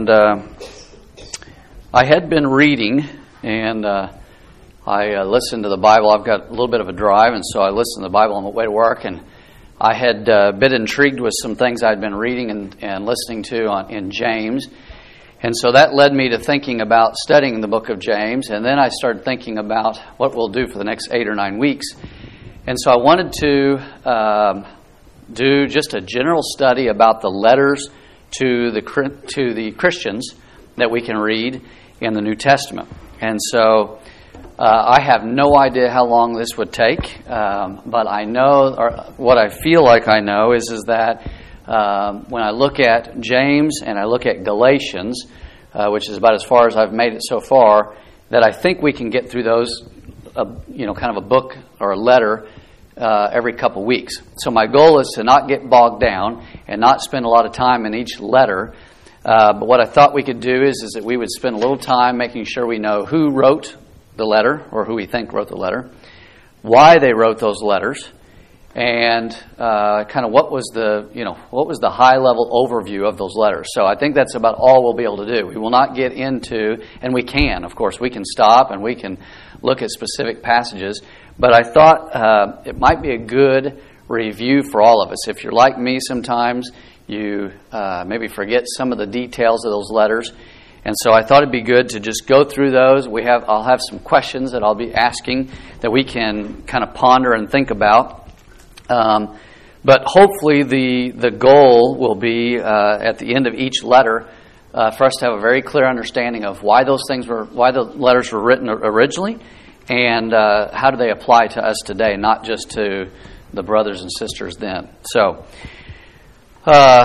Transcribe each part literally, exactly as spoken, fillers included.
And uh, I had been reading, and uh, I uh, listened to the Bible. I've got a little bit of a drive, and so I listened to the Bible on the way to work, and I had uh, been intrigued with some things I'd been reading and, and listening to on, in James. And so that led me to thinking about studying the book of James, and then I started thinking about what we'll do for the next eight or nine weeks. And so I wanted to um, do just a general study about the letters to the to the Christians that we can read in the New Testament. And so uh, I have no idea how long this would take, um, but I know, or what I feel like I know is, is that um, when I look at James and I look at Galatians, uh, which is about as far as I've made it so far, that I think we can get through those, uh, you know, kind of a book or a letter Uh, every couple weeks. So my goal is to not get bogged down and not spend a lot of time in each letter. Uh, but what I thought we could do is, is that we would spend a little time making sure we know who wrote the letter, or who we think wrote the letter, why they wrote those letters, and uh, kind of what was the, you know, what was the high level overview of those letters. So I think that's about all we'll be able to do. We will not get into, and we can, of course, we can stop and we can look at specific passages. But I thought uh, it might be a good review for all of us. If you're like me sometimes, you uh, maybe forget some of the details of those letters. And so I thought it'd be good to just go through those. We have I'll have some questions that I'll be asking that we can kind of ponder and think about. Um, but hopefully the, the goal will be uh, at the end of each letter uh, for us to have a very clear understanding of why those things were, why the letters were written originally, and uh, how do they apply to us today, not just to the brothers and sisters then. So, uh,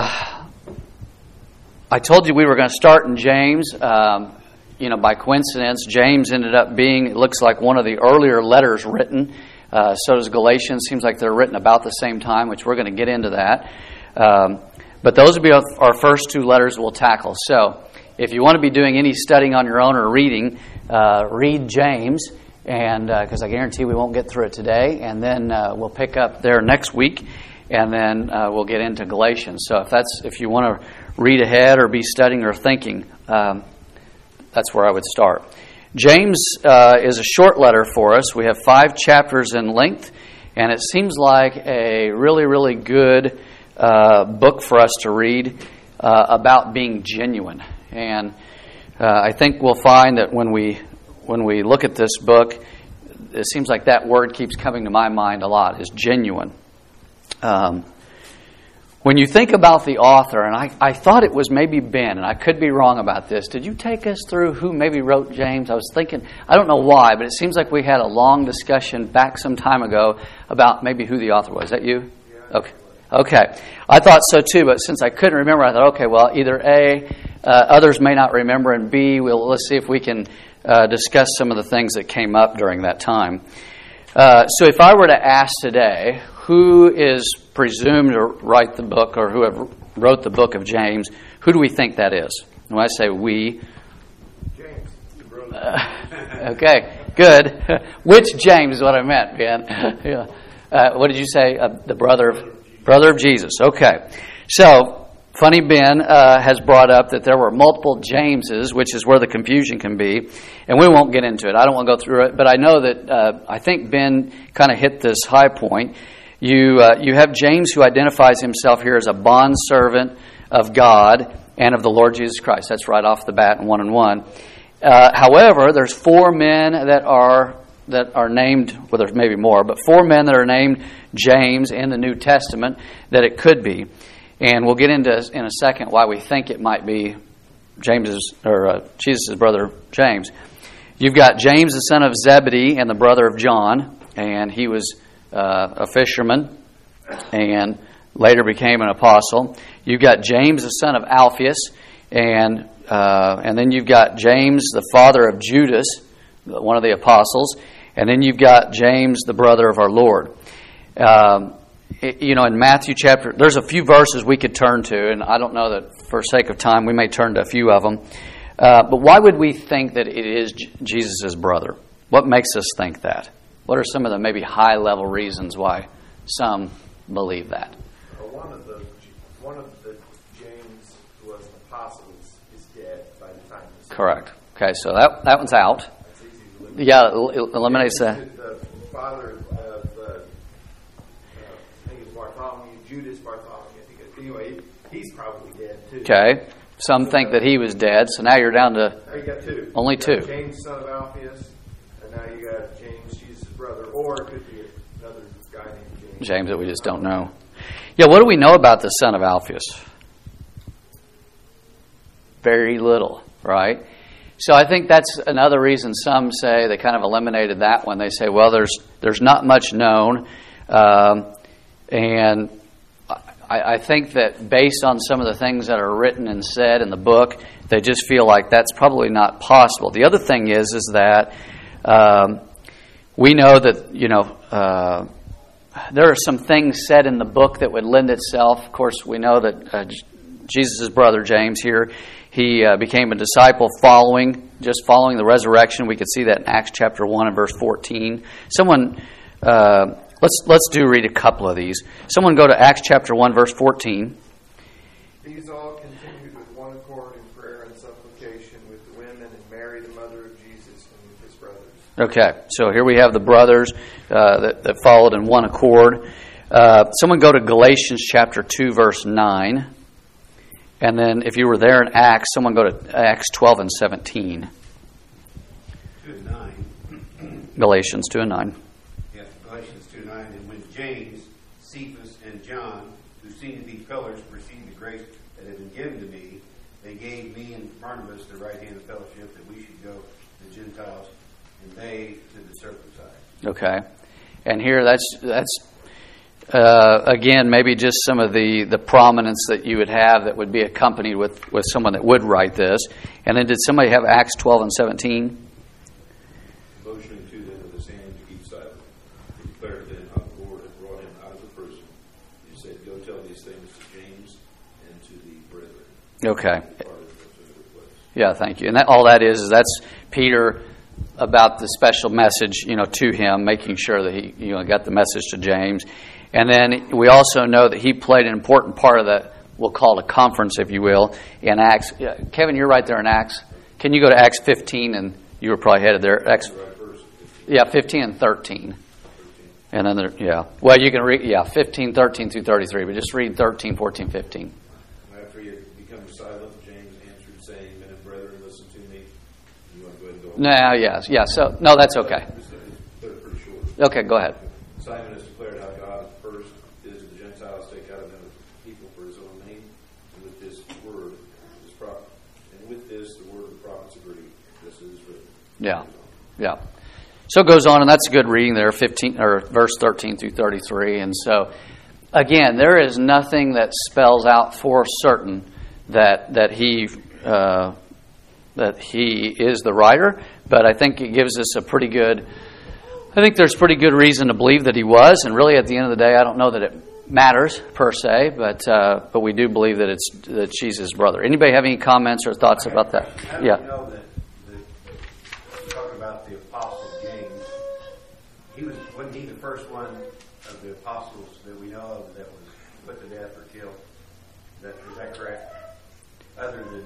I told you we were going to start in James. Um, you know, by coincidence, James ended up being, it looks like, one of the earlier letters written. Uh, so does Galatians. Seems like they're written about the same time, which we're going to get into that. Um, but those will be our first two letters we'll tackle. So, if you want to be doing any studying on your own or reading, uh, read James. And because uh, I guarantee we won't get through it today, and then uh, we'll pick up there next week, and then uh, we'll get into Galatians. So if that's if you want to read ahead or be studying or thinking, um, that's where I would start. James uh, is a short letter for us. We have five chapters in length, and it seems like a really, really good uh, book for us to read uh, about being genuine. And uh, I think we'll find that when we When we look at this book, it seems like that word keeps coming to my mind a lot, is genuine. Um, when you think about the author, and I, I thought it was maybe Ben, and I could be wrong about this. Did you take us through who maybe wrote James? I was thinking, I don't know why, but it seems like we had a long discussion back some time ago about maybe who the author was. Is that you? Yeah. Okay. Okay. I thought so too, but since I couldn't remember, I thought, okay, well, either A, uh, others may not remember, and B, we'll, let's see if we can Uh, discuss some of the things that came up during that time. Uh, so if I were to ask today, who is presumed to write the book, or who have wrote the book of James, who do we think that is? When I say we... James. Uh, okay, good. Which James is what I meant, Ben. yeah. uh, what did you say? Uh, the brother of, brother of Jesus. Okay. So... Funny Ben uh, has brought up that there were multiple Jameses, which is where the confusion can be, and we won't get into it. I don't want to go through it, but I know that uh, I think Ben kind of hit this high point. You uh, you have James, who identifies himself here as a bondservant of God and of the Lord Jesus Christ. That's right off the bat in one and one. Uh, however, there's four men that are that are named, well, there's maybe more, but four men that are named James in the New Testament that it could be. And we'll get into in a second why we think it might be James's or uh, Jesus' brother James. You've got James, the son of Zebedee, and the brother of John, and he was uh, a fisherman, and later became an apostle. You've got James, the son of Alphaeus, and uh, and then you've got James, the father of Judas, one of the apostles, and then you've got James, the brother of our Lord. Um, You know, in Matthew chapter, there's a few verses we could turn to, and I don't know that for sake of time we may turn to a few of them. Uh, but why would we think that it is J- Jesus' brother? What makes us think that? What are some of the maybe high-level reasons why some believe that? Well, one of the one of the James who was an apostle is dead. Correct. Okay, so that that one's out. That's easy to eliminate. Yeah, el- eliminates that. The father of, uh, uh, I think it's Bartholomew, Judas Bartholomew. I think it, anyway, he's probably dead too. Okay. Some think that he was dead, so now you're down to Now you got two. only You got two. James, son of Alphaeus, and now you got James, Jesus' brother, or it could be another guy named James. James that we just don't know. Yeah, what do we know about the son of Alphaeus? Very little, right? So I think that's another reason some say they kind of eliminated that one. They say, well, there's there's not much known, um, and I, I think that based on some of the things that are written and said in the book, they just feel like that's probably not possible. The other thing is, is that um, we know that you know uh, there are some things said in the book that would lend itself. Of course, we know that uh, Jesus' brother James here. He uh, became a disciple following, just following the resurrection. We could see that in Acts chapter one and verse fourteen. Someone, uh, let's let's do read a couple of these. Someone go to Acts chapter one, verse fourteen. These all continued with one accord in prayer and supplication with the women and Mary, the mother of Jesus, and with his brothers. Okay, so here we have the brothers uh, that, that followed in one accord. Uh, someone go to Galatians chapter two, verse nine. And then if you were there in Acts, someone go to Acts twelve and seventeen. two and nine. Galatians two and nine. Yes, Galatians two and nine. And when James, Cephas, and John, who seemed to be pillars, perceived the grace that had been given to me, they gave me and Barnabas the right hand of fellowship that we should go to the Gentiles, and they to the circumcised. Okay. And here that's that's Uh, again, maybe just some of the, the prominence that you would have that would be accompanied with, with someone that would write this. And then did somebody have Acts twelve and seventeen? Motioning to them with his hand to keep silent. He declared then how the Lord had brought him out of the prison. He said, go tell these things to James and to the brethren. Okay. Part of the place. Yeah, thank you. And that, all that is, is that's Peter about the special message, you know, to him, making sure that he, you know, got the message to James. And then we also know that he played an important part of the, we'll call it a conference, if you will, in Acts. Yeah, Kevin, you're right there in Acts. Can you go to Acts fifteen? And you were probably headed there. Acts, yeah, fifteen and thirteen. And then there, yeah. Well, you can read, yeah, fifteen, thirteen through thirty-three, but just read thirteen, fourteen, fifteen. After he had become silent, James answered, saying, men and brethren, listen to me. You want to go ahead and go? No, yes, yeah. So, no, that's okay. They're pretty short. Okay, go ahead. Simon has declared how God first is the Gentiles take out of them the people for his own name, and with this word, this prophet, and with this the word of the prophets agree. This is written. Yeah, yeah. So it goes on, and that's a good reading there, fifteen or verse thirteen through thirty-three. And so, again, there is nothing that spells out for certain that that he uh, that he is the writer, but I think it gives us a pretty good. I think there's pretty good reason to believe that he was, and really, at the end of the day, I don't know that it matters per se, but uh, but we do believe that it's that Jesus' brother. Anybody have any comments or thoughts about that? How do Yeah. you know that, that talk about the apostle James? He was wasn't he the first one of the apostles that we know of that was put to death or killed? Is that, is that correct? Other than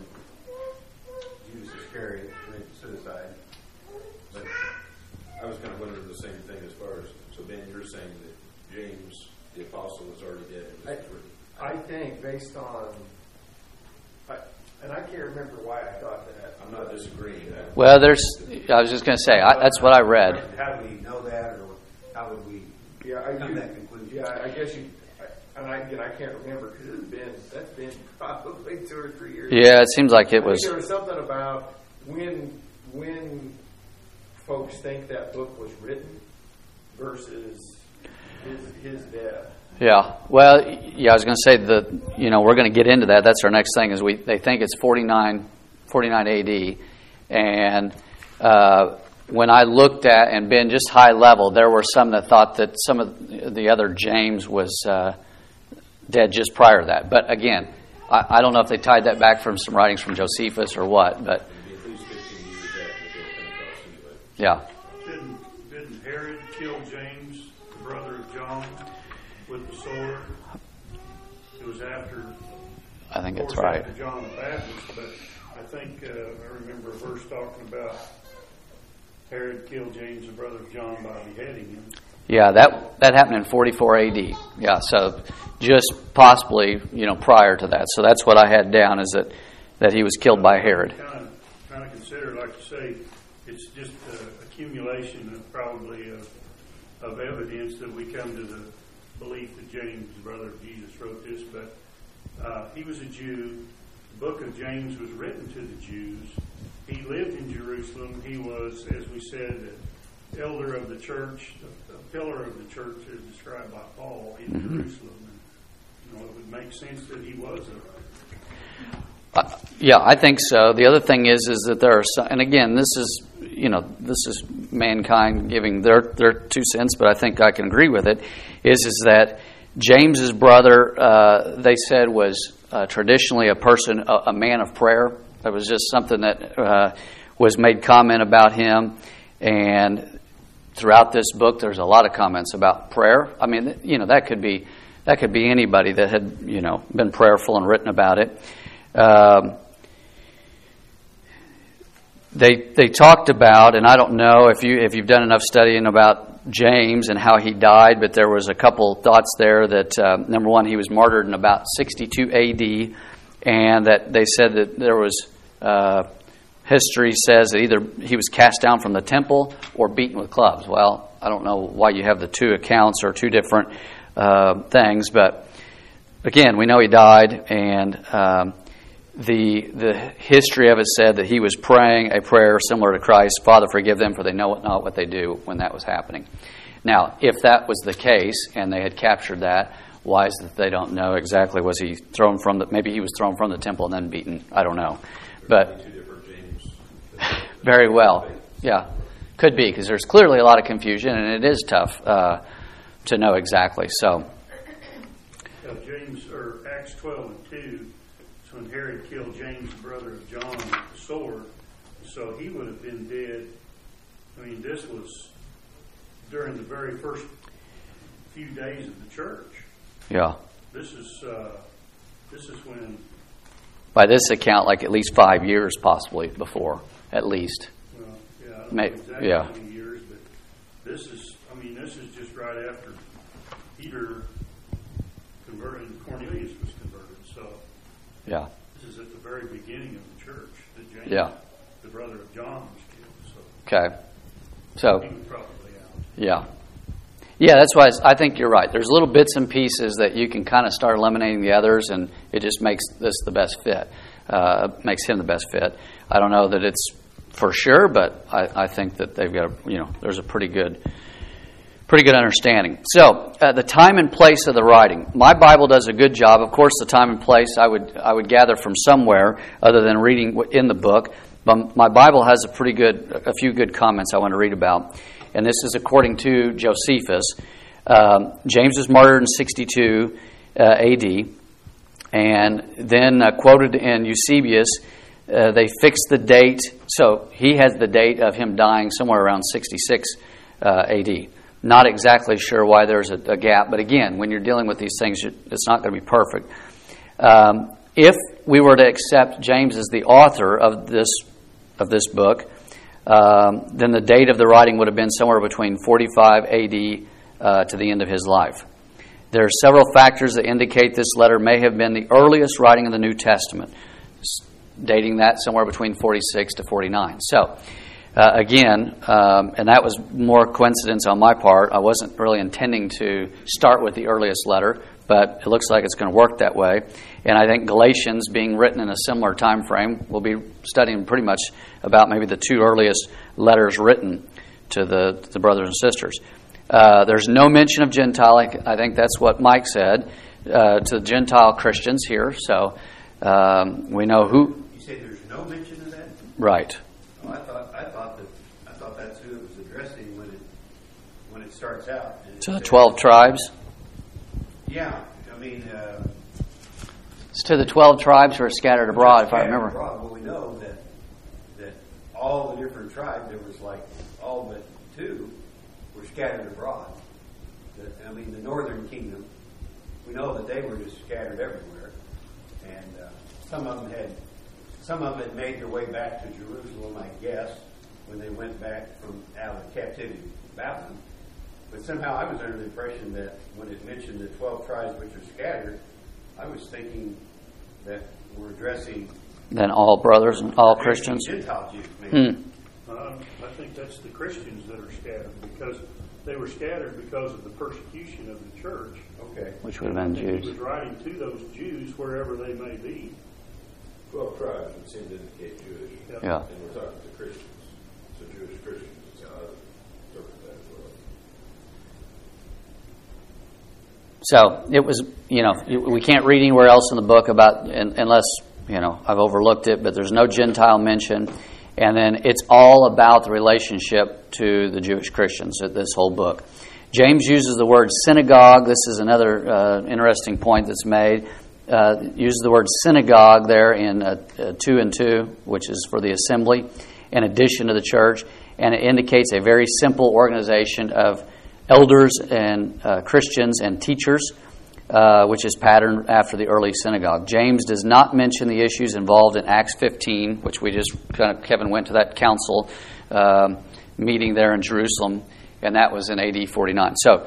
Judas Iscariot committed suicide, but. I was kind of wondering the same thing as far as, so Ben, you're saying that James, the apostle, was already dead and this was written. I think based on, I, and I can't remember why I thought that. I'm not disagreeing. I- Well, there's. I was just going to say I, that's what I read. How do we know that, or how would we Yeah, I come do. to that conclusion? Yeah, I guess you. I, and I, again, I can't remember because it's been that's been probably two or three years. Yeah, it seems like it I was. think there was something about when when folks think that book was written versus his his death. Yeah. Well, yeah, I was going to say the. You know, we're going to get into that. That's our next thing. Is we they think it's forty-nine, forty-nine A D, and uh, when I looked at and been just high level, there were some that thought that some of the other James was uh, dead just prior to that. But again, I, I don't know if they tied that back from some writings from Josephus or what. But It'd be at least fifteen years after the day of Pentecost anyway. yeah. Didn't, didn't Herod kill James, the brother of John, with the sword? It was after, I think of that's course, right. after John the Baptist, but I think uh, I remember a verse talking about Herod killed James, the brother of John, by beheading him. Yeah, that that happened in forty-four A D. Yeah, so just possibly, you know, prior to that. So that's what I had down, is that, that he was killed by Herod. Kind of, kind of consider, like you say, it's just an accumulation of probably of, of evidence that we come to the belief that James, the brother of Jesus, wrote this. But uh, he was a Jew. The book of James was written to the Jews. He lived in Jerusalem. He was, as we said, the elder of the church, a pillar of the church as described by Paul in mm-hmm. Jerusalem. And, you know, it would make sense that he was a uh, yeah, I think so. The other thing is, is that there are some, and again, this is, you know, this is mankind giving their their two cents, but I think I can agree with it. Is is that James's brother, uh, they said, was uh, traditionally a person, a, a man of prayer. It was just something that uh, was made comment about him, and throughout this book, there's a lot of comments about prayer. I mean, you know, that could be that could be anybody that had, you know, been prayerful and written about it. Um, they they talked about, and I don't know if you if you've done enough studying about James and how he died, but there was a couple thoughts there that uh, number one, he was martyred in about sixty-two A D, and that they said that there was uh, history says that either he was cast down from the temple or beaten with clubs. Well, I don't know why you have the two accounts or two different uh, things, but again, we know he died, and um, the the history of it said that he was praying a prayer similar to Christ, Father, forgive them, for they know not what they do, when that was happening. Now, if that was the case, and they had captured that, why is it that they don't know exactly? Was he thrown from the, maybe he was thrown from the temple and then beaten? I don't know. But very well. Yeah. Could be, because there's clearly a lot of confusion, and it is tough uh, to know exactly. So, yeah, James, or Acts twelve and two, it's when Herod killed James, the brother of John, with the sword. So he would have been dead. I mean, this was during the very first few days of the church. Yeah. This is uh, this is when, by this account, like at least five years possibly before, at least. Well, yeah, I don't May, know exactly yeah. how many years, but this is, I mean, this is just right after Peter converted and Cornelius was converted. So yeah, this is at the very beginning of the church that James, yeah. the brother of John, was killed. So okay. So he was probably out. yeah. Yeah, that's why I think you're right. There's little bits and pieces that you can kind of start eliminating the others, and it just makes this the best fit. Uh, makes him the best fit. I don't know that it's for sure, but I, I think that they've got, you know, there's a pretty good, pretty good understanding. So, uh, the time and place of the writing. My Bible does a good job. Of course, the time and place I would I would gather from somewhere other than reading in the book. But my Bible has a pretty good, a few good comments I want to read about. And this is according to Josephus. Um, James was martyred in sixty-two uh, A D, and then uh, quoted in Eusebius, uh, they fixed the date. So he has the date of him dying somewhere around sixty-six uh, A D. Not exactly sure why there's a, a gap, but again, when you're dealing with these things, it's not going to be perfect. Um, if we were to accept James as the author of this of this book, Um, then the date of the writing would have been somewhere between forty-five A D uh, to the end of his life. There are several factors that indicate this letter may have been the earliest writing of the New Testament, dating that somewhere between forty-six to forty-nine. So, uh, again, um, and that was more coincidence on my part. I wasn't really intending to start with the earliest letter, but it looks like it's going to work that way. And I think Galatians, being written in a similar time frame, we'll be studying pretty much about maybe the two earliest letters written to the, to the brothers and sisters. Uh, there's no mention of Gentile. I think that's what Mike said, uh, to the Gentile Christians here. So um, we know who. You say there's no mention of that? Right. Oh, I thought I thought that I thought that's who it was addressing when it when it starts out. It to the twelve tribes. Yeah, I mean. Uh, It's to the twelve tribes who are scattered abroad, if I remember. Abroad. Well, we know that that all the different tribes, there was like all but two, were scattered abroad. The, I mean, the northern kingdom, we know that they were just scattered everywhere, and uh, some of them had some of it made their way back to Jerusalem, I guess, when they went back from out of captivity to Babylon. But somehow I was under the impression that when it mentioned the twelve tribes which are scattered, I was thinking that we're addressing Then all brothers and all Christians. Gentile Jews, maybe. Hmm. Uh, I think that's the Christians that are scattered because they were scattered because of the persecution of the church. Okay. Which would have been I think Jews. He was writing to those Jews wherever they may be. Twelve tribes would seem to indicate Jewish. Yeah. And we're talking to Christians. So Jewish Christians is how I would interpret that as well. So it was, you know, we can't read anywhere else in the book about, unless, you know, I've overlooked it, but there's no Gentile mention. And then it's all about the relationship to the Jewish Christians, this whole book. James uses the word synagogue. This is another uh, interesting point that's made. Uh, uses the word synagogue there in uh, uh, two and two, which is for the assembly, in addition to the church. And it indicates a very simple organization of elders and uh, Christians and teachers, uh, which is patterned after the early synagogue. James does not mention the issues involved in Acts fifteen, which we just kind of, Kevin went to that council um, meeting there in Jerusalem, and that was in A D forty-nine. So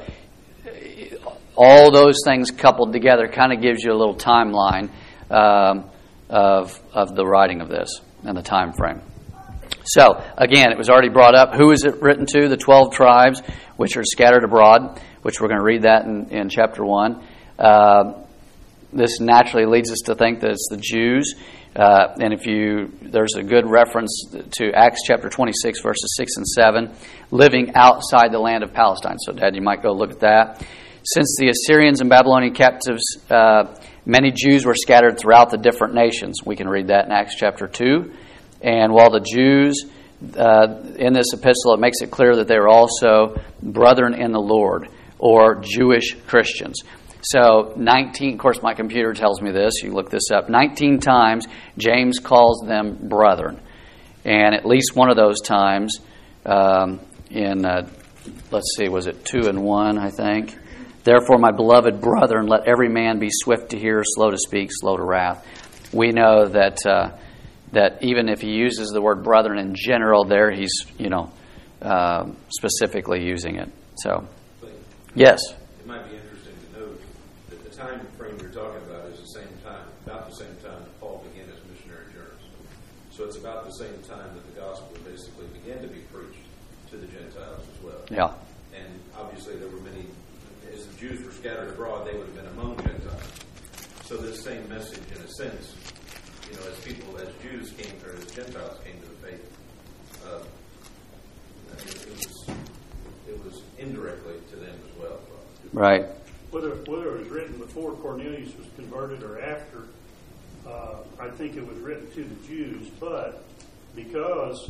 all those things coupled together kind of gives you a little timeline um, of of the writing of this and the time frame. So, again, it was already brought up. Who is it written to? The twelve tribes, which are scattered abroad, which we're going to read that in, in chapter one. Uh, this naturally leads us to think that it's the Jews. Uh, and if you, there's a good reference to Acts chapter twenty-six, verses six and seven, living outside the land of Palestine. So, Dad, you might go look at that. Since the Assyrians and Babylonian captives, uh, many Jews were scattered throughout the different nations. We can read that in Acts chapter two. And while the Jews, uh, in this epistle, it makes it clear that they are also brethren in the Lord, or Jewish Christians. So nineteen, of course my computer tells me this, you look this up, nineteen times James calls them brethren. And at least one of those times, um, in, uh, let's see, was it two and one, I think? Therefore, my beloved brethren, let every man be swift to hear, slow to speak, slow to wrath. We know that... Uh, that even if he uses the word brethren in general there, he's, you know, uh, specifically using it. So, yes? It might be interesting to note that the time frame you're talking about is the same time, about the same time that Paul began his missionary journeys. So it's about the same time that the gospel basically began to be preached to the Gentiles as well. Yeah. And obviously there were many, as the Jews were scattered abroad, they would have been among Gentiles. So this same message, in a sense, you know, as people, as Jews came, or as Gentiles came to the faith, uh, it, it was it was indirectly to them as well. Right. Whether whether it was written before Cornelius was converted or after, uh, I think it was written to the Jews, but because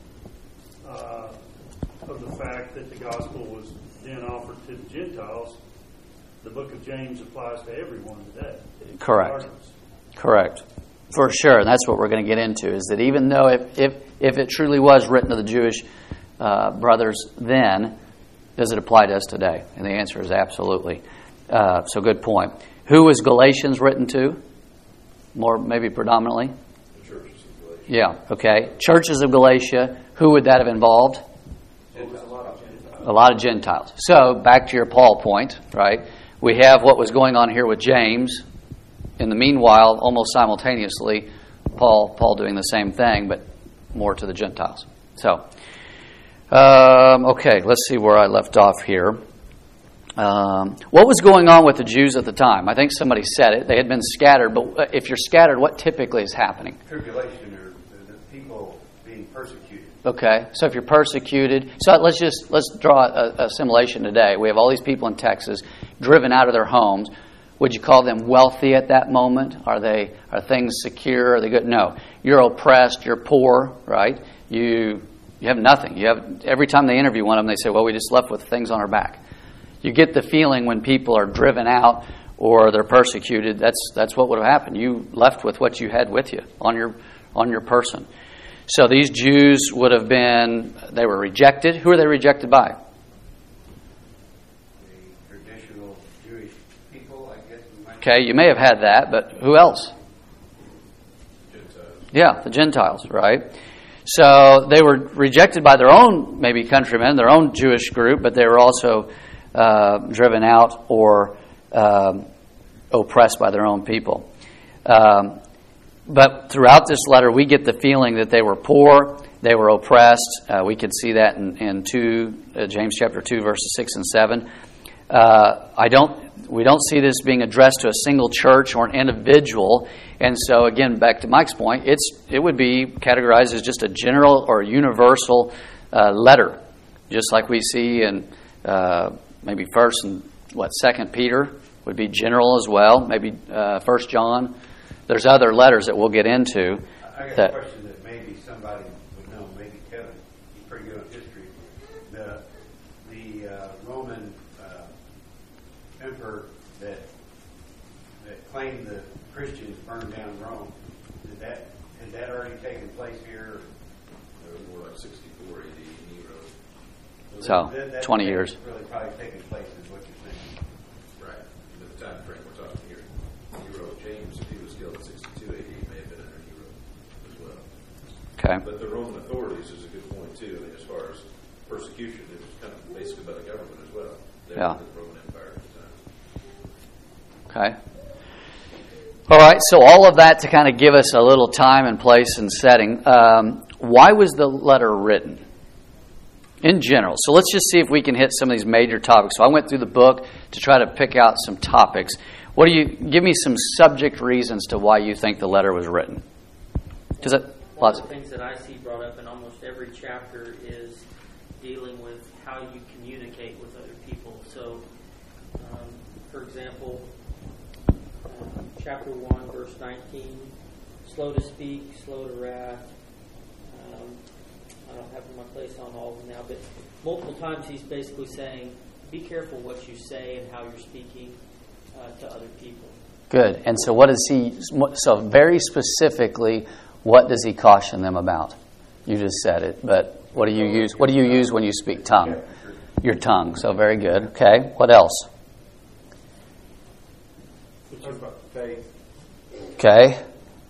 uh, of the fact that the gospel was then offered to the Gentiles, the book of James applies to everyone today. Correct. Regardless. Correct. For sure, and that's what we're going to get into, is that even though if if, if it truly was written to the Jewish uh, brothers then, does it apply to us today? And the answer is absolutely. Uh, so good point. Who was Galatians written to? More, maybe predominantly? The churches of Galatia. Yeah, okay. Churches of Galatia, who would that have involved? A lot of Gentiles. A lot of Gentiles. So, back to your Paul point, right? We have what was going on here with James. In the meanwhile, almost simultaneously, Paul Paul doing the same thing, but more to the Gentiles. So, um, okay, let's see where I left off here. Um, what was going on with the Jews at the time? I think somebody said it. They had been scattered, but if you're scattered, what typically is happening? Tribulation, or the people being persecuted. Okay, so if you're persecuted, so let's just let's draw a, a simulation today. We have all these people in Texas driven out of their homes. Would you call them wealthy at that moment? Are they are things secure? Are they good? No. You're oppressed. You're poor, right? You you have nothing. You have every time they interview one of them, they say, "Well, we just left with things on our back." You get the feeling when people are driven out or they're persecuted. That's that's what would have happened. You left with what you had with you on your on your person. So these Jews would have been. They were rejected. Who are they rejected by? People, I guess we might Okay, you may have had that, but who else? Gentiles. Yeah, the Gentiles, right? So they were rejected by their own, maybe countrymen, their own Jewish group, but they were also uh, driven out or um, oppressed by their own people. Um, but throughout this letter, we get the feeling that they were poor, they were oppressed. Uh, we could see that in, in two, uh, James chapter two, verses six and seven. Uh, I don't. We don't see this being addressed to a single church or an individual. And so, again, back to Mike's point, it's it would be categorized as just a general or universal uh, letter, just like we see in uh, maybe First and what Second Peter would be general as well. Maybe uh, First John. There's other letters that we'll get into. I got that, a question that maybe somebody would know. Maybe Kevin. He's pretty good on history. The the uh, Roman uh, emperor that that claimed the Christians burned down Rome. Did that had that already taken place here? It was more like sixty-four A D Nero. So, that, that twenty years. Really probably taken place is what you're saying. Right. And at the time frame we're talking here, Nero, James, if he was killed in sixty-two A D, may have been under Nero as well. Okay. But the Roman authorities is a good point too. I mean, as far as persecution, it was kind of basically by the government as well. They Yeah. were the Roman Empire at the time. Okay. All right, so all of that to kind of give us a little time and place and setting. Um, why was the letter written? In general. So let's just see if we can hit some of these major topics. So I went through the book to try to pick out some topics. What do you give me some subject reasons to why you think the letter was written? Because it One of the things that I see brought up in almost every chapter is dealing with how you communicate with other people. So, um, for example, um, chapter one, verse nineteen, slow to speak, slow to wrath. Um, I don't have my place on all of them now, but multiple times he's basically saying, be careful what you say and how you're speaking uh, to other people. Good. And so what does he, so very specifically, what does he caution them about? You just said it, but what do you use? What do you use when you speak tongue? Your tongue. So very good. Okay. What else? Talk about faith. Okay.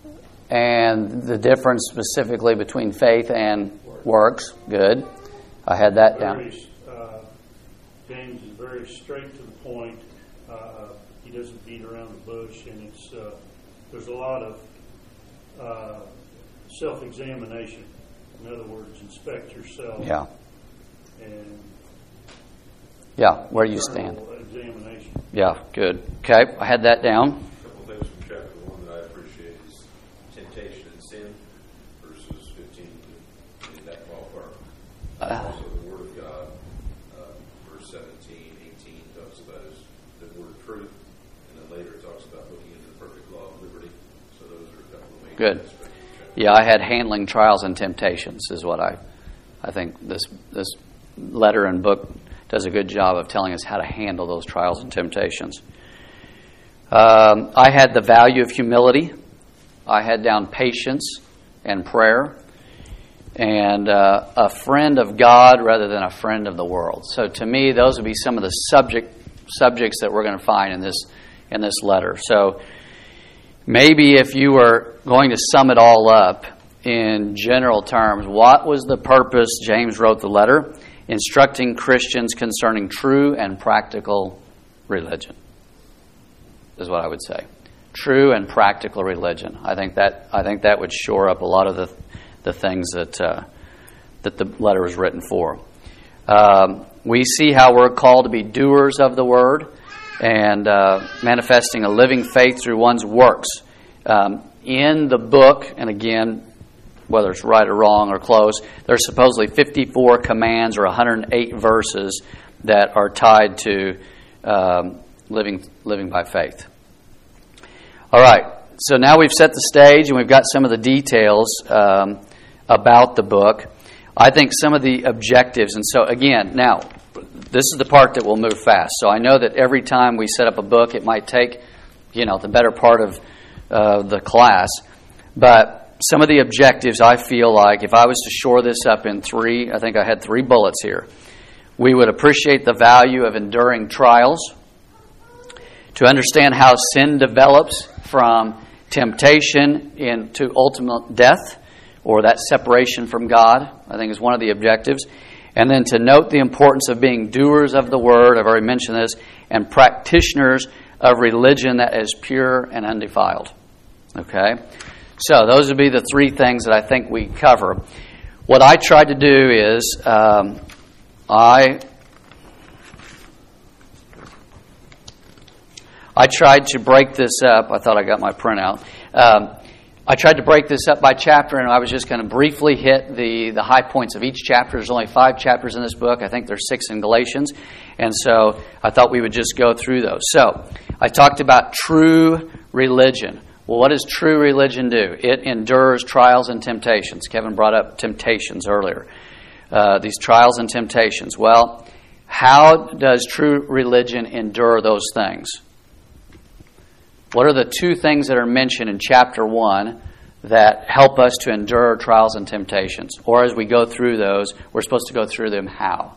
And the difference specifically between faith and works. Good. I had that down. Very, uh, James is very straight to the point. Uh, he doesn't beat around the bush, and it's uh, there's a lot of uh, self-examination. In other words, inspect yourself. Yeah. And Yeah. Where do you stand? Examination. Yeah. Good. Okay. I had that down. A couple of things from chapter one that I appreciate is temptation and sin, verses fifteen to in that ballpark. Uh, Also, the Word of God, uh, verse seventeen, eighteen talks about his, the word of truth, and then later it talks about looking into the perfect law of liberty. So those are a couple of main Good. aspects of chapter. Yeah, I had handling trials and temptations is what I, I think this this letter and book does a good job of telling us how to handle those trials and temptations. Um, I had the value of humility. I had down patience and prayer, and uh, a friend of God rather than a friend of the world. So to me, those would be some of the subject subjects that we're going to find in this in this letter. So maybe if you were going to sum it all up in general terms, what was the purpose James wrote the letter? Instructing Christians concerning true and practical religion, is what I would say. True and practical religion. I think that I think that would shore up a lot of the the things that uh, that the letter was written for. Um, we see how we're called to be doers of the word and uh, manifesting a living faith through one's works. Um, in the book, and again, whether it's right or wrong or close, there's supposedly fifty-four commands or one hundred eight verses that are tied to um, living living by faith. All right, so now we've set the stage and we've got some of the details um, about the book. I think some of the objectives, and so again, now, this is the part that will move fast. So I know that every time we set up a book, it might take, you know, the better part of uh, the class, but some of the objectives, I feel like, if I was to shore this up in three, I think I had three bullets here. We would appreciate the value of enduring trials, to understand how sin develops from temptation into ultimate death, or that separation from God, I think is one of the objectives. And then to note the importance of being doers of the Word, I've already mentioned this, and practitioners of religion that is pure and undefiled. Okay? So those would be the three things that I think we cover. What I tried to do is, um, I I tried to break this up. I thought I got my printout. Um, I tried to break this up by chapter, and I was just going to briefly hit the, the high points of each chapter. There's only five chapters in this book. I think there's six in Galatians. And so I thought we would just go through those. So I talked about true religion. Well, what does true religion do? It endures trials and temptations. Kevin brought up temptations earlier. Uh, these trials and temptations. Well, how does true religion endure those things? What are the two things that are mentioned in chapter one that help us to endure trials and temptations? Or as we go through those, we're supposed to go through them how?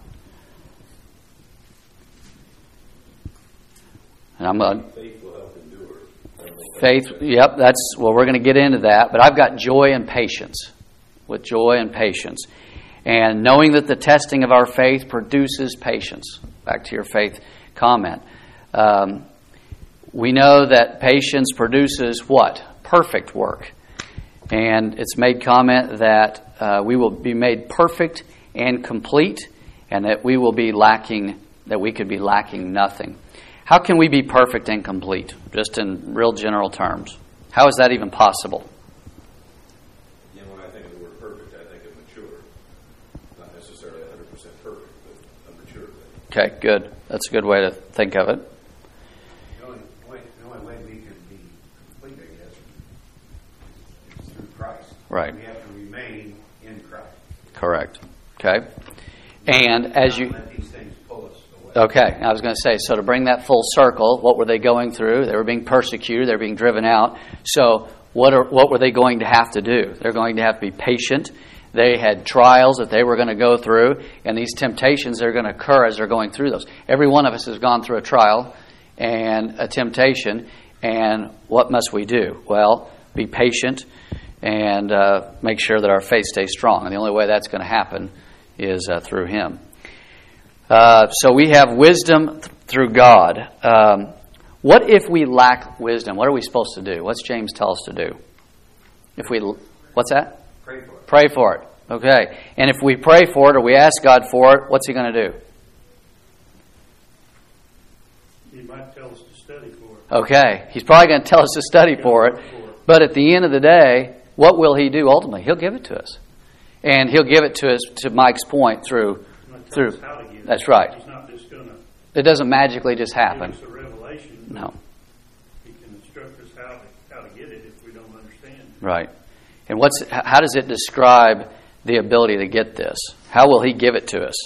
And I'm going to... Faith will help endure. Faith, yep, that's, well, we're going to get into that. But I've got joy and patience. With joy and patience. And knowing that the testing of our faith produces patience. Back to your faith comment. Um... We know that patience produces what? Perfect work. And it's made comment that uh, we will be made perfect and complete, and that we will be lacking, that we could be lacking nothing. How can we be perfect and complete? Just in real general terms. How is that even possible? You know, when I think of the word perfect, I think of mature. Not necessarily one hundred percent perfect, but a mature thing. Okay, good. That's a good way to think of it. Right. We have to remain in Christ. Correct. Okay. And as you... Let these things pull us away. Okay. I was going to say, so to bring that full circle, what were they going through? They were being persecuted. They were being driven out. So what are what were they going to have to do? They're going to have to be patient. They had trials that they were going to go through, and these temptations are going to occur as they're going through those. Every one of us has gone through a trial and a temptation, and what must we do? Well, be patient and uh, make sure that our faith stays strong. And the only way that's going to happen is uh, through Him. Uh, so we have wisdom th- through God. Um, what if we lack wisdom? What are we supposed to do? What's James tell us to do? If we, what's that? Pray for it. Pray for it. Okay. And if we pray for it or we ask God for it, what's He going to do? He might tell us to study for it. Okay. He's probably going to tell us to study for it. But at the end of the day, what will He do ultimately? He'll give it to us. And He'll give it to us, to Mike's point, through... through. How to give it. That's right. He's not just going to It doesn't magically just happen. give us a revelation. No. He can instruct us how to, how to get it if we don't understand. Right. And what's how does it describe the ability to get this? How will He give it to us?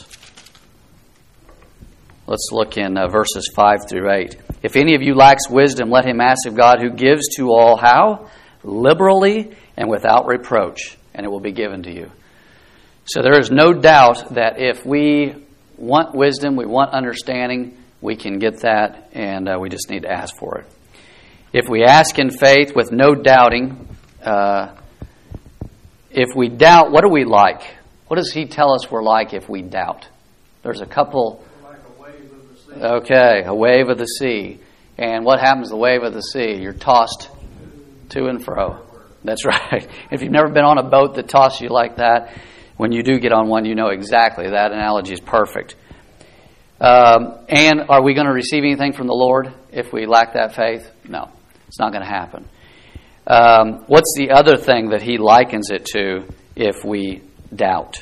Let's look in uh, verses five through eight. If any of you lacks wisdom, let him ask of God, who gives to all how? Liberally and without reproach, and it will be given to you. So there is no doubt that if we want wisdom, we want understanding, we can get that, and uh, we just need to ask for it. If we ask in faith with no doubting, uh, if we doubt, what are we like? What does He tell us we're like if we doubt? There's a couple... Like a wave of the sea. Okay, a wave of the sea. And what happens to the wave of the sea? You're tossed to and fro. That's right. If you've never been on a boat that tosses you like that, when you do get on one, you know exactly. That analogy is perfect. Um, and are we going to receive anything from the Lord if we lack that faith? No, it's not going to happen. Um, what's the other thing that He likens it to if we doubt?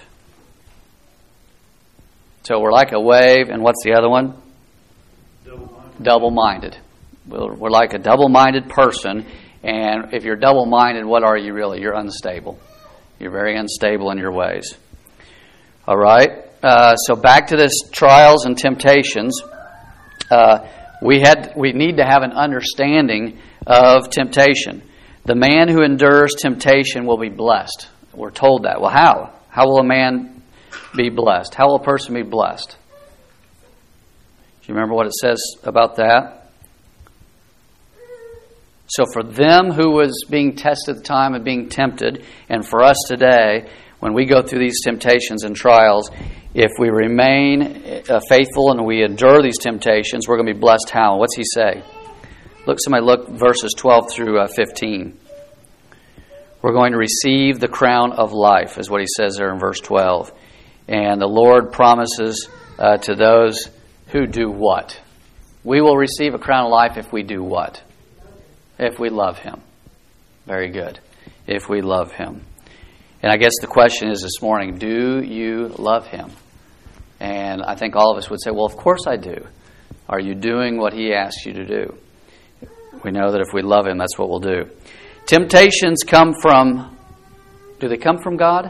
So we're like a wave, and what's the other one? Double-minded. Double-minded. We're, we're like a double-minded person, and if you're double-minded, what are you really? You're unstable. You're very unstable in your ways. All right. Uh, so back to this trials and temptations. Uh, we had we need to have an understanding of temptation. The man who endures temptation will be blessed. We're told that. Well, how? How will a man be blessed? How will a person be blessed? Do you remember what it says about that? So for them who was being tested at the time and being tempted, and for us today, when we go through these temptations and trials, if we remain uh, faithful and we endure these temptations, we're going to be blessed how? What's he say? Look, somebody look verses twelve through uh, fifteen. We're going to receive the crown of life, is what he says there in verse twelve. And the Lord promises uh, to those who do what? We will receive a crown of life if we do what? If we love him. Very good. If we love him. And I guess the question is this morning, do you love him? And I think all of us would say, well, of course I do. Are you doing what he asks you to do? We know that if we love him, that's what we'll do. Temptations come from, do they come from God?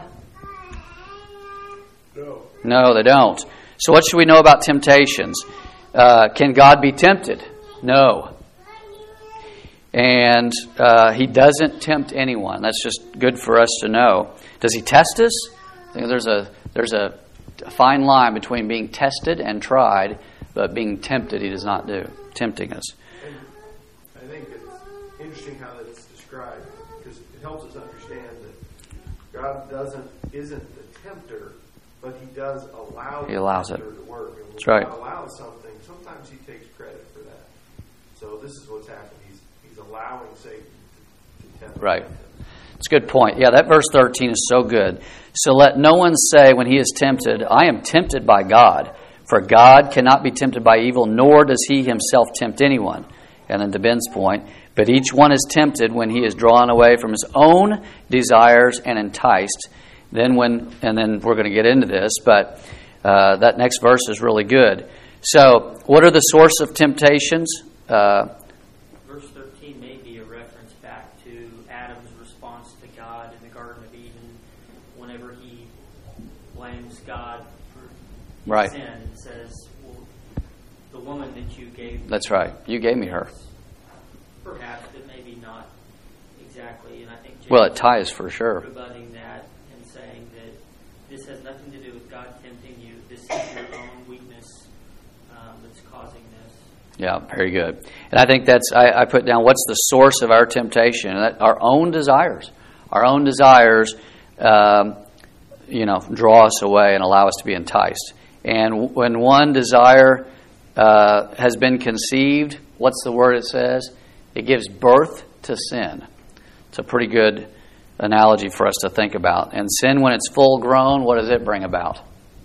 No. No, they don't. So what should we know about temptations? Uh, can God be tempted? No. And uh, he doesn't tempt anyone. That's just good for us to know. Does he test us? I think there's a there's a fine line between being tested and tried, but being tempted he does not do, tempting us. And I think it's interesting how that's described, because it helps us understand that God doesn't isn't the tempter, but he does allow He allows the it. tempter to work. And when That's right. God allows something, sometimes he takes credit for that. So this is what's happened. He's he's allowing Satan to, to tempt Right. him. It's a good point. Yeah, that verse thirteen is so good. So let no one say when he is tempted, I am tempted by God. For God cannot be tempted by evil, nor does he himself tempt anyone. And then to Ben's point, but each one is tempted when he is drawn away from his own desires and enticed. Then when, and then we're going to get into this, but uh, that next verse is really good. So what are the source of temptations? Uh, Verse thirteen may be a reference back to Adam's response to God in the Garden of Eden whenever he blames God for Right. sin and says, well, the woman that you gave me. That's right. You gave me her. Perhaps, but maybe not exactly. And I think James Well, it ties for sure. rebutting that and saying that this has nothing to do with God tempting you. This is your own weakness um, that's causing this. Yeah, very good. And I think that's, I, I put down, what's the source of our temptation? And that, our own desires. Our own desires, um, you know, draw us away and allow us to be enticed. And when one desire uh, has been conceived, what's the word it says? It gives birth to sin. It's a pretty good analogy for us to think about. And sin, when it's full grown, what does it bring about?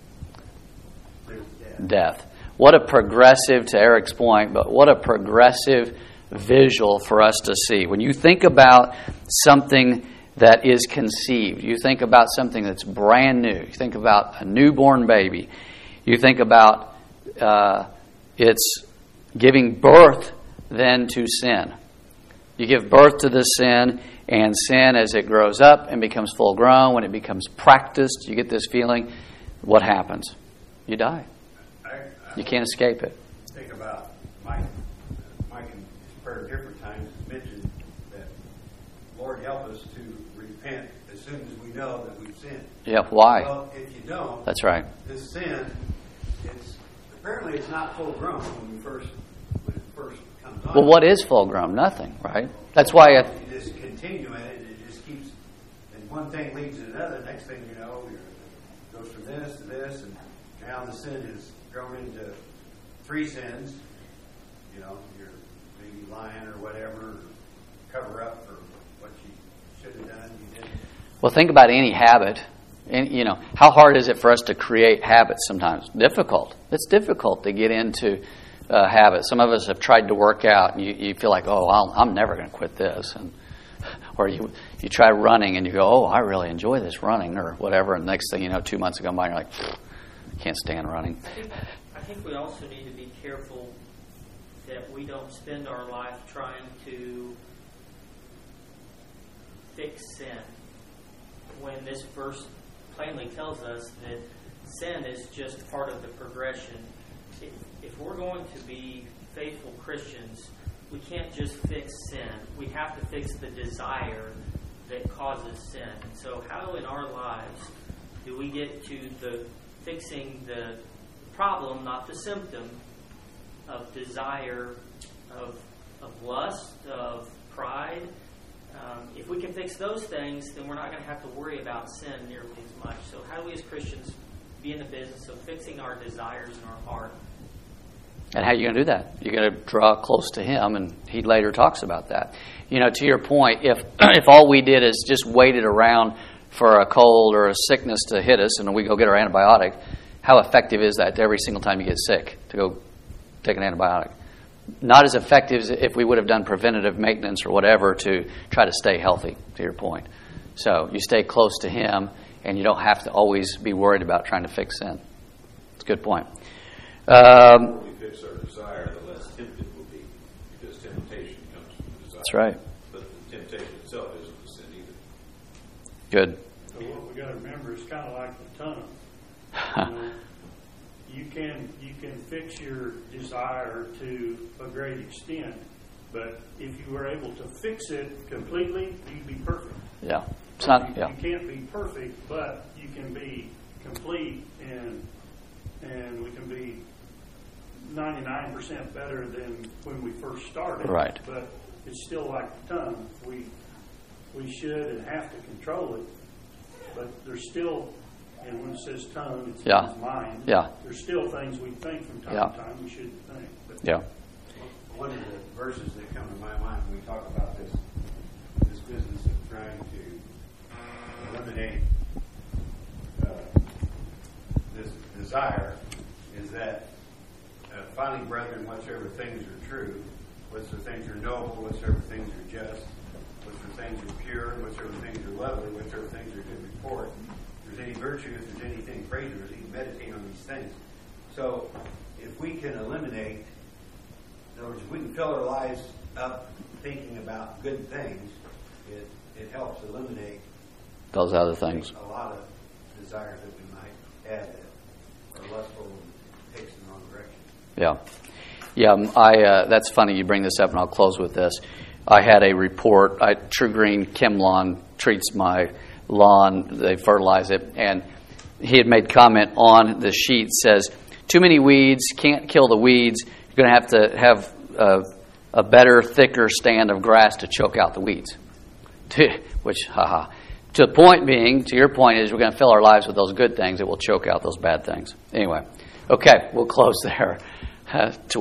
Death. What a progressive, to Eric's point, but what a progressive visual for us to see. When you think about something that is conceived, you think about something that's brand new, you think about a newborn baby, you think about uh, it's giving birth then to sin. You give birth to this sin, and sin, as it grows up and becomes full grown, when it becomes practiced, you get this feeling, what happens? You die. I, I You can't escape it. think about Mike. Mike in his prayer different times has mentioned that Lord help us to repent as soon as we know that we've sinned. Yeah, why? Well, if you don't, That's right. this sin, it's apparently it's not full grown when we first when it first comes on. Well, what is full grown? Nothing, right? That's why I, you just continue in it, it just keeps, and one thing leads to another. Next thing you know, it goes from this to this, and now the sin has grown into three sins. You know, you're maybe lying or whatever, or cover up for what you should have done, you didn't. well, think about any habit. And, you know, how hard is it for us to create habits sometimes? Difficult. It's difficult to get into uh, habits. Some of us have tried to work out, and you, you feel like, oh, I'll, I'm never going to quit this. And, or you you try running, and you go, oh, I really enjoy this running, or whatever. And next thing you know, two months go by, and you're like, I can't stand running. I think, I think we also need to be careful that we don't spend our life trying to fix sin. When this verse plainly tells us that sin is just part of the progression. If, if we're going to be faithful Christians, we can't just fix sin. We have to fix the desire that causes sin. And so how in our lives do we get to the fixing the problem, not the symptom, of desire, of, of lust, of pride. Um, if we can fix those things, then we're not going to have to worry about sin nearly as much. So how do we as Christians be in the business of fixing our desires in our heart? And how are you going to do that? You're going to draw close to Him, and He later talks about that. You know, to your point, if if all we did is just waited around for a cold or a sickness to hit us and we go get our antibiotic, how effective is that every single time you get sick to go take an antibiotic? Not as effective as if we would have done preventative maintenance or whatever to try to stay healthy, to your point. So you stay close to Him, and you don't have to always be worried about trying to fix sin. It's a good point. Um, The more we fix our desire, the less tempted we'll be, because temptation comes from the desire. that's right. But the temptation itself isn't the sin either. Good. So what we got to remember is kind of like the tongue. You know, you can you can fix your desire to a great extent, but if you were able to fix it completely, you'd be perfect. Yeah. It's not, You, yeah. you can't be perfect, but you can be complete, and and we can be ninety-nine percent better than when we first started. Right. But it's still like the tongue. We we should and have to control it, but there's still, and when it says tongue, it's Yeah. his mind. Yeah. There's still things we think from time Yeah. to time we shouldn't think. But Yeah. One of the verses that come to my mind when we talk about this this business of trying to eliminate uh, this desire is that uh, finally, brethren, whatsoever things are true, whatsoever things are noble, whatsoever things are just, whatsoever things are pure, whatsoever things are lovely, whatsoever things are good report, if there's any virtue, if there's anything praiseworthy, meditate on these things. So, if we can eliminate, in other words, if we can fill our lives up thinking about good things, it it helps eliminate Those other things. a lot of desires that we might have that are lustful and takes in the wrong direction. Yeah. Yeah, I. Uh, that's funny you bring this up, and I'll close with this. I had a report. I, True Green Chem Lawn treats my lawn. They fertilize it. And he had made comment on the sheet, says, too many weeds, can't kill the weeds. You're going to have to have a, a better, thicker stand of grass to choke out the weeds. Which, haha. To the point being, to your point, is we're going to fill our lives with those good things that will choke out those bad things. Anyway, okay, we'll close there. Uh, to